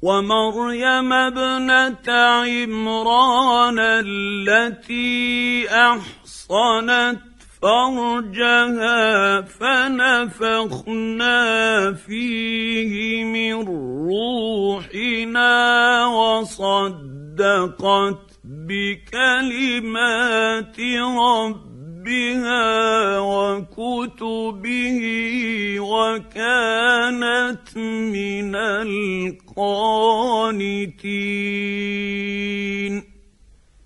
ومريم ابنة عمران التي أحصنت فرجها فنفخنا فيه من روحنا وصدقت بكلمات ربها وكتبه وكانت من القانتين.